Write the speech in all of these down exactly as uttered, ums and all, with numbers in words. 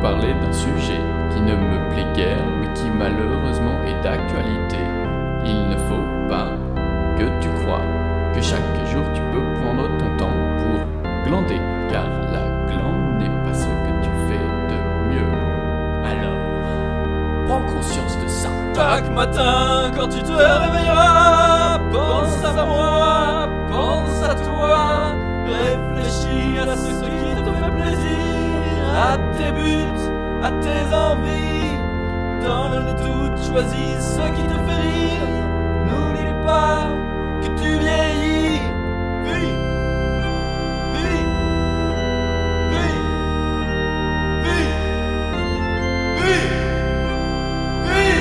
parler d'un sujet qui ne me plaît guère, mais qui malheureusement est d'actualité. Il ne faut pas que tu crois que chaque jour tu peux prendre ton temps pour glander, car la glande n'est pas ce que tu fais de mieux. Alors, prends conscience de ça. Chaque matin, quand tu te réveilleras, pense à moi, pense à toi. Réfléchis à ce qui te fait plaisir, à tes buts, à tes envies. Dans le doute, choisis ce qui te fait rire. N'oublie pas que tu vieillis. Vis, vis, vis, vis, vis, vis,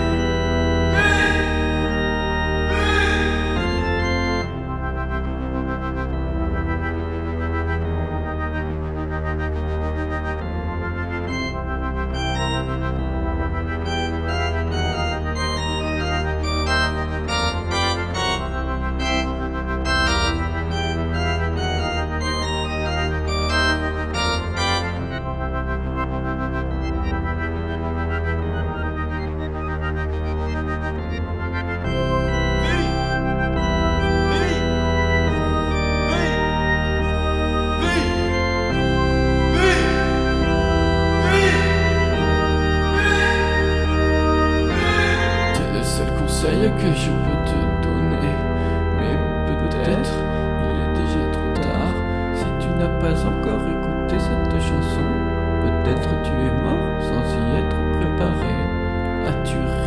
que je peux te donner, mais peut-être il est déjà trop tard. Si tu n'as pas encore écouté cette chanson, peut-être tu es mort sans y être préparé. As-tu